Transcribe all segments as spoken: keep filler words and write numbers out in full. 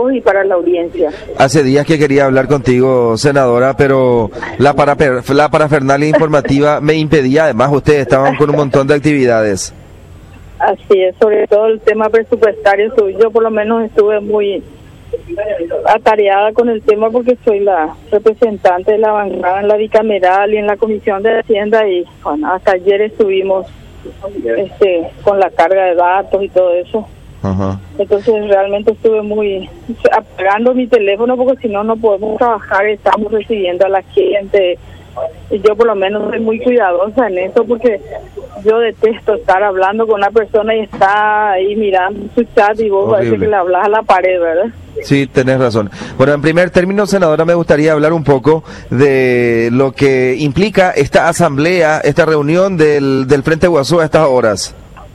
diputados y para la audiencia. Hace días que quería hablar contigo, senadora, pero la, paraper, la parafernalia informativa me impedía. Además, ustedes estaban con un montón de actividades. Así es, sobre todo el tema presupuestario. Yo por lo menos estuve muy atareada con el tema porque soy la representante de la bancada en la bicameral y en la Comisión de Hacienda, y bueno, hasta ayer estuvimos este con la carga de datos y todo eso. Ajá. Entonces realmente estuve muy apagando mi teléfono porque si no no podemos trabajar, estamos recibiendo a la gente. Y yo por lo menos soy muy cuidadosa en eso porque yo detesto estar hablando con una persona y está ahí mirando su chat y vos parece que le hablas a la pared, ¿verdad? Sí, tenés razón. Bueno, en primer término, senadora, me gustaría hablar un poco de lo que implica esta asamblea, esta reunión del, del Frente Guasú a estas horas.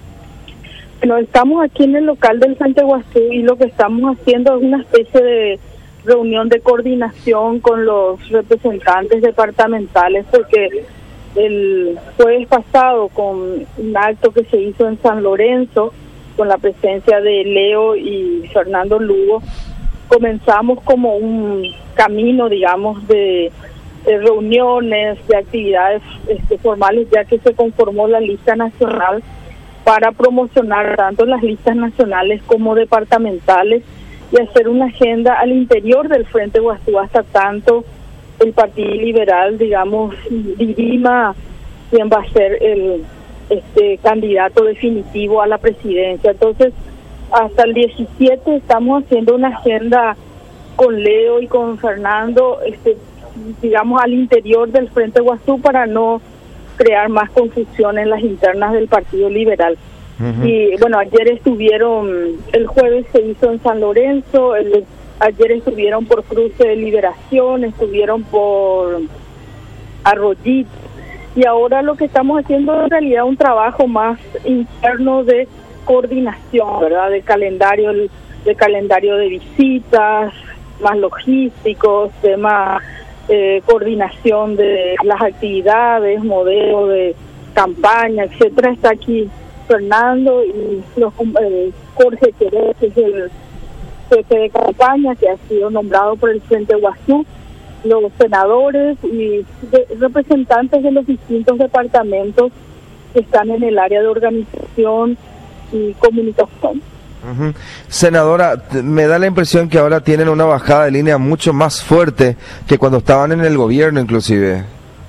Bueno, estamos aquí en el local del Frente Guasú y lo que estamos haciendo es una especie de reunión de coordinación con los representantes departamentales, porque el jueves pasado, con un acto que se hizo en San Lorenzo, con la presencia de Leo y Fernando Lugo, comenzamos como un camino, digamos, de, de reuniones, de actividades este, formales, ya que se conformó la lista nacional para promocionar tanto las listas nacionales como departamentales y hacer una agenda al interior del Frente Guasú hasta tanto el Partido Liberal, digamos, dirima quién va a ser el este candidato definitivo a la presidencia. Entonces, hasta el diecisiete estamos haciendo una agenda con Leo y con Fernando, este digamos, al interior del Frente Guasú para no crear más confusión en las internas del Partido Liberal. Uh-huh. Y bueno, ayer estuvieron, el jueves se hizo en San Lorenzo, el, ayer estuvieron por Cruce de Liberación, estuvieron por Arroyito, y ahora lo que estamos haciendo es en realidad un trabajo más interno de coordinación, ¿verdad? De calendario, de calendario de visitas, más logísticos, temas eh, coordinación de las actividades, modelo de campaña, etcétera. Está aquí Fernando y los, eh, Jorge Querés, que es el jefe de campaña que ha sido nombrado por el Frente Guasú, los senadores y de, representantes de los distintos departamentos que están en el área de organización y comunicación. Uh-huh. Senadora, me da la impresión que ahora tienen una bajada de línea mucho más fuerte que cuando estaban en el gobierno, inclusive.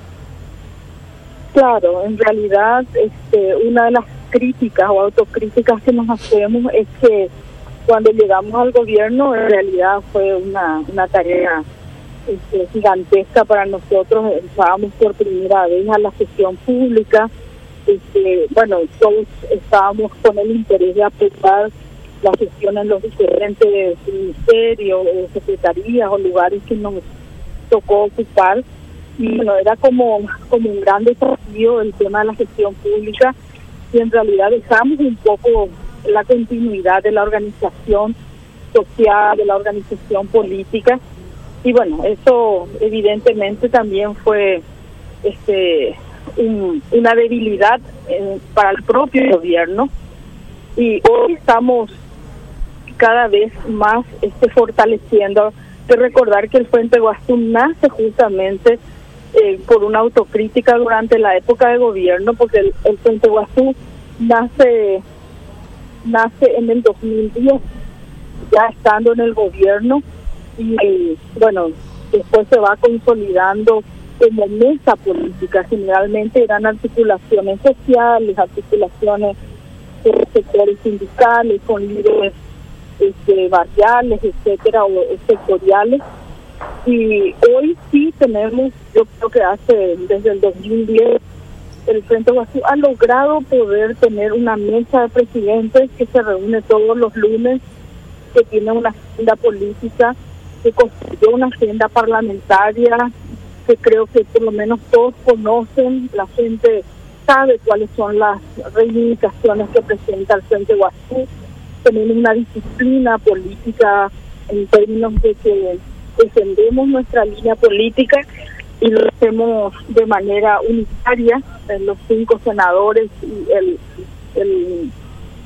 Claro, en realidad este, una de las críticas o autocríticas que nos hacemos es que cuando llegamos al gobierno en realidad fue una, una tarea este, gigantesca para nosotros. Estábamos por primera vez a la gestión pública, este, bueno, todos estábamos con el interés de aplicar la gestión en los diferentes ministerios, secretarías o lugares que nos tocó ocupar, y bueno, era como, como un gran desafío el tema de la gestión pública, y en realidad dejamos un poco la continuidad de la organización social, de la organización política, y bueno, eso evidentemente también fue este un, una debilidad eh, para el propio gobierno, y hoy estamos cada vez más este fortaleciendo. De recordar que el Frente Guasú nace justamente eh, por una autocrítica durante la época de gobierno, porque el, el Frente Guasú nace nace en el dos mil diez, ya estando en el gobierno, y eh, bueno, después se va consolidando como mesa política. Generalmente eran articulaciones sociales, articulaciones de sectores sindicales, con líderes este, barriales, etcétera, o sectoriales. Y hoy sí tenemos, yo creo que hace desde el dos mil diez, el Frente Guasú ha logrado poder tener una mesa de presidentes que se reúne todos los lunes, que tiene una agenda política, que construyó una agenda parlamentaria, que creo que por lo menos todos conocen, la gente sabe cuáles son las reivindicaciones que presenta el Frente Guasú. Tenemos una disciplina política en términos de que defendemos nuestra línea política y lo hacemos de manera unitaria, en los cinco senadores y el, el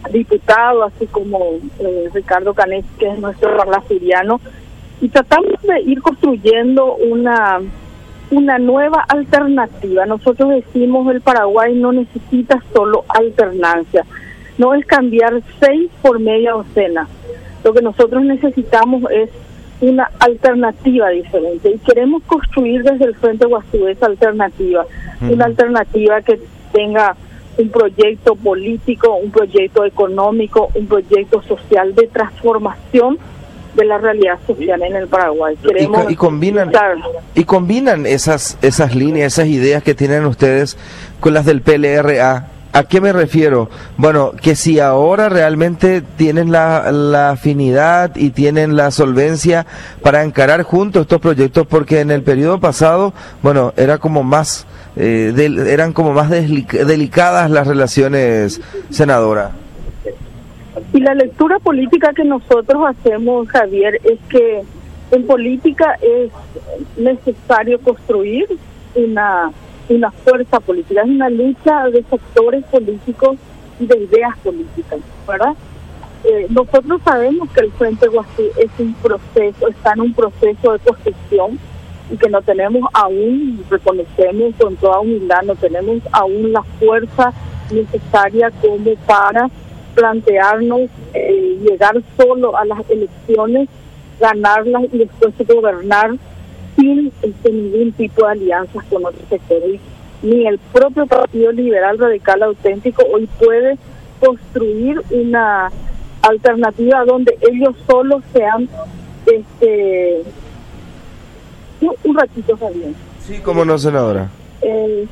diputados, así como eh, Ricardo Canés, que es nuestro parlamentariano, y tratamos de ir construyendo una una nueva alternativa. Nosotros decimos el Paraguay no necesita solo alternancia, no es cambiar seis por media docena. Lo que nosotros necesitamos es una alternativa diferente y queremos construir desde el Frente Guazú esa alternativa, mm. una alternativa que tenga un proyecto político, un proyecto económico, un proyecto social de transformación de la realidad social en el Paraguay. Queremos y, y combinan y combinan esas esas líneas, esas ideas que tienen ustedes con las del P L R A. ¿A qué me refiero? Bueno, que si ahora realmente tienen la, la afinidad y tienen la solvencia para encarar juntos estos proyectos, porque en el periodo pasado, bueno, era como más eh, del, eran como más delicadas las relaciones, senadora. Y la lectura política que nosotros hacemos, Javier, es que en política es necesario construir una una fuerza política, es una lucha de sectores políticos y de ideas políticas, ¿verdad? Eh, nosotros sabemos que el Frente Guazú es un proceso, está en un proceso de construcción y que no tenemos aún, reconocemos con toda humildad, no tenemos aún la fuerza necesaria como para plantearnos eh, llegar solo a las elecciones, ganarlas y después gobernar sin este, ningún tipo de alianzas con otros sectores. Ni el propio Partido Liberal Radical Auténtico hoy puede construir una alternativa donde ellos solos sean este un, un ratito, Javier. Sí, cómo no, senadora. Eh,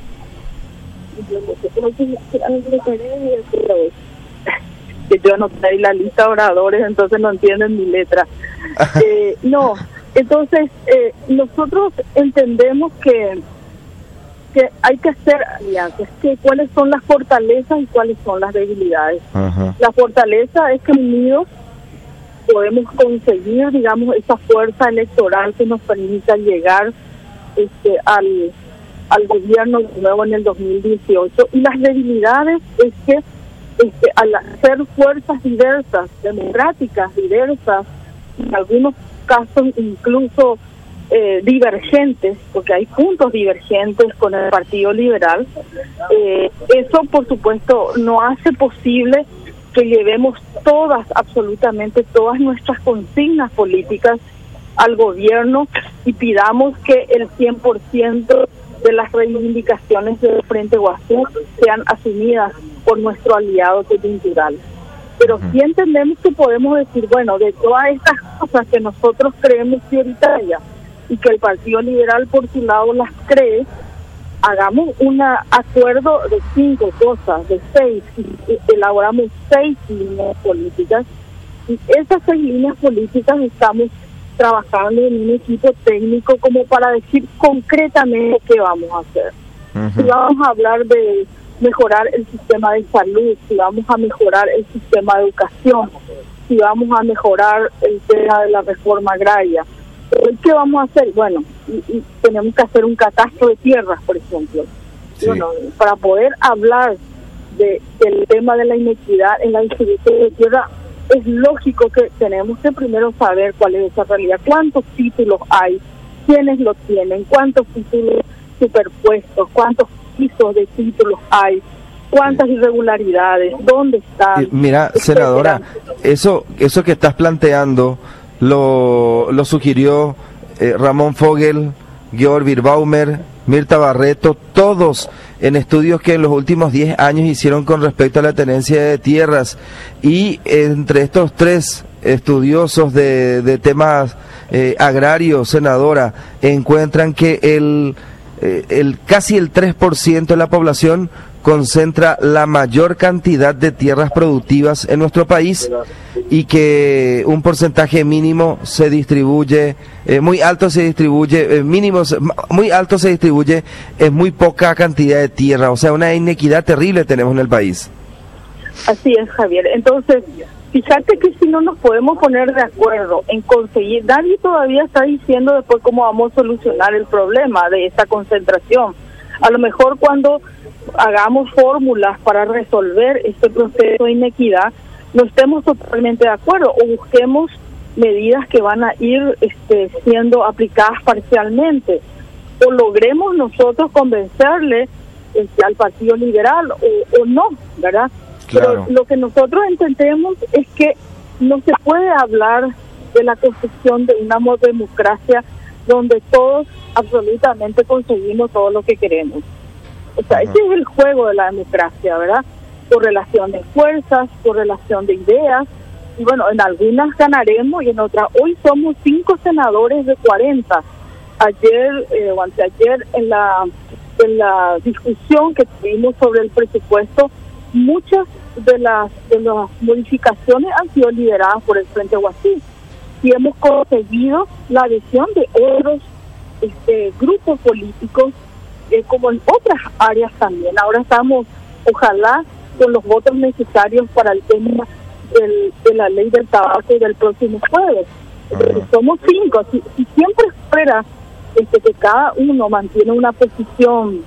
que yo no traigo la lista de oradores, entonces no entienden mi letra. eh, no, entonces eh, nosotros entendemos que que hay que hacer alianzas, que cuáles son las fortalezas y cuáles son las debilidades. Ajá. La fortaleza es que unidos podemos conseguir, digamos, esa fuerza electoral que nos permita llegar este al al gobierno de nuevo en el dos mil dieciocho, y las debilidades es que este, al ser fuerzas diversas, democráticas diversas, en algunos casos incluso eh, divergentes, porque hay puntos divergentes con el Partido Liberal, eh, eso por supuesto no hace posible que llevemos todas, absolutamente todas nuestras consignas políticas al gobierno y pidamos que el cien por ciento de las reivindicaciones del Frente Guazú sean asumidas por nuestro aliado coyuntural. Pero sí entendemos que podemos decir, bueno, de todas estas cosas que nosotros creemos prioritarias y que el Partido Liberal por su lado las cree, hagamos un acuerdo de cinco cosas, de seis, y elaboramos seis líneas políticas, y esas seis líneas políticas estamos trabajando en un equipo técnico como para decir concretamente qué vamos a hacer. Uh-huh. Si vamos a hablar de mejorar el sistema de salud, si vamos a mejorar el sistema de educación, si vamos a mejorar el tema de la reforma agraria, ¿qué vamos a hacer? Bueno, y, y tenemos que hacer un catastro de tierras, por ejemplo. Sí. Bueno, para poder hablar de, del tema de la inequidad en la distribución de tierra, es lógico que tenemos que primero saber cuál es esa realidad, cuántos títulos hay, quiénes lo tienen, cuántos títulos superpuestos, cuántos pisos de títulos hay, cuántas irregularidades, dónde están. Mira, etcétera. Senadora, eso eso que estás planteando lo, lo sugirió eh, Ramón Fogel, Georg Birbaumer, Mirta Barreto, todos en estudios que en los últimos diez años hicieron con respecto a la tenencia de tierras, y entre estos tres estudiosos de, de temas eh, agrarios, senadora, encuentran que el, eh, el casi el tres por ciento de la población concentra la mayor cantidad de tierras productivas en nuestro país, y que un porcentaje mínimo se distribuye, eh, muy alto se distribuye, eh, mínimos, muy alto se distribuye en muy poca cantidad de tierra, o sea, una inequidad terrible tenemos en el país. Así es, Javier. Entonces, fíjate que si no nos podemos poner de acuerdo en conseguir, nadie todavía está diciendo después cómo vamos a solucionar el problema de esta concentración. A lo mejor cuando hagamos fórmulas para resolver este proceso de inequidad, no estemos totalmente de acuerdo o busquemos medidas que van a ir este, siendo aplicadas parcialmente, o logremos nosotros convencerle este, al Partido Liberal o, o no, ¿verdad? Claro. Pero lo que nosotros entendemos es que no se puede hablar de la construcción de una democracia donde todos absolutamente conseguimos todo lo que queremos. O sea, uh-huh. ese es el juego de la democracia, ¿verdad? Correlación de fuerzas, correlación de ideas, y bueno, en algunas ganaremos y en otras. Hoy somos cinco senadores de cuarenta. Ayer eh, o anteayer en la, en la discusión que tuvimos sobre el presupuesto, muchas de las, de las modificaciones han sido lideradas por el Frente Guasí y hemos conseguido la adhesión de otros este, grupos políticos eh, como en otras áreas también. Ahora estamos, ojalá, con los votos necesarios para el tema del, de la ley del tabaco del próximo jueves. Uh-huh. Somos cinco. Si, si siempre espera este, que cada uno mantiene una posición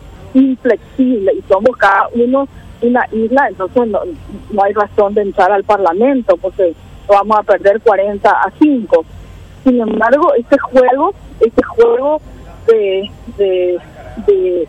inflexible y somos cada uno una isla, entonces no, no hay razón de entrar al Parlamento porque vamos a perder cuarenta a cinco. Sin embargo, este juego, este juego de, de, de,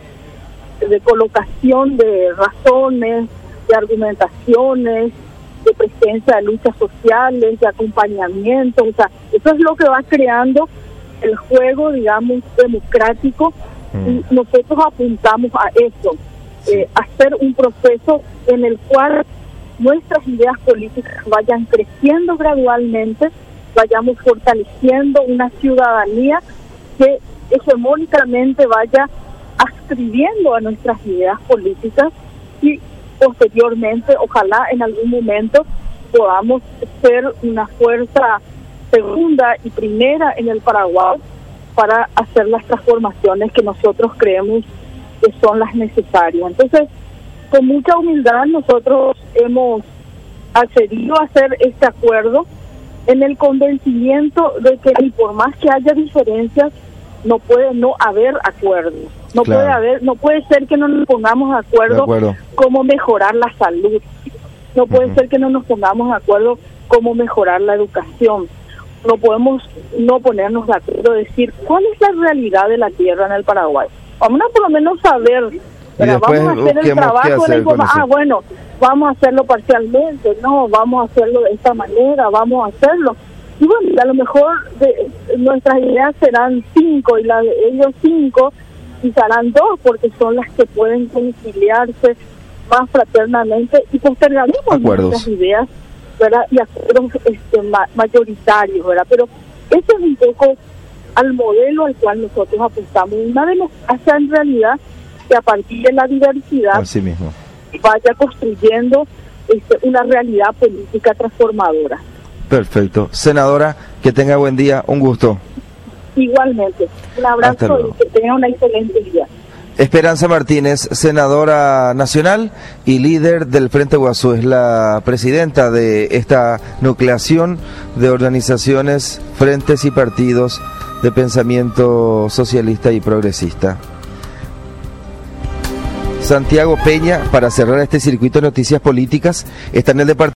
de colocación de razones, de argumentaciones, de presencia de luchas sociales, de acompañamiento, o sea, eso es lo que va creando el juego, digamos, democrático, mm. y nosotros apuntamos a eso. Eh, hacer un proceso en el cual nuestras ideas políticas vayan creciendo gradualmente, vayamos fortaleciendo una ciudadanía que hegemónicamente vaya adscribiendo a nuestras ideas políticas y posteriormente, ojalá en algún momento podamos ser una fuerza segunda y primera en el Paraguay para hacer las transformaciones que nosotros creemos que son las necesarias. Entonces, con mucha humildad nosotros hemos accedido a hacer este acuerdo en el convencimiento de que ni por más que haya diferencias, no puede no haber acuerdos. No claro. puede haber, no puede ser que no nos pongamos de acuerdo, de acuerdo. cómo mejorar la salud. No puede uh-huh. ser que no nos pongamos de acuerdo cómo mejorar la educación. No podemos no ponernos de acuerdo, decir cuál es la realidad de la tierra en el Paraguay. Vamos a por lo menos saber, pero vamos a hacer el trabajo de la información. Ah, bueno, vamos a hacerlo parcialmente, no, vamos a hacerlo de esta manera, vamos a hacerlo. Y bueno, a lo mejor de, nuestras ideas serán cinco y las de ellos cinco, y serán dos, porque son las que pueden conciliarse más fraternamente y postergaremos nuestras ideas, ¿verdad? Y acuerdos este, ma- mayoritarios, ¿verdad? Pero eso es un poco al modelo al cual nosotros apuntamos, una democracia en realidad que a partir de la diversidad así mismo vaya construyendo este, una realidad política transformadora. Perfecto. Senadora, que tenga buen día, un gusto. Igualmente, un abrazo y que tenga una excelente día. Esperanza Martínez, senadora nacional y líder del Frente Guasú, es la presidenta de esta nucleación de organizaciones, frentes y partidos de pensamiento socialista y progresista. Santiago Peña, para cerrar este circuito de noticias políticas, está en el departamento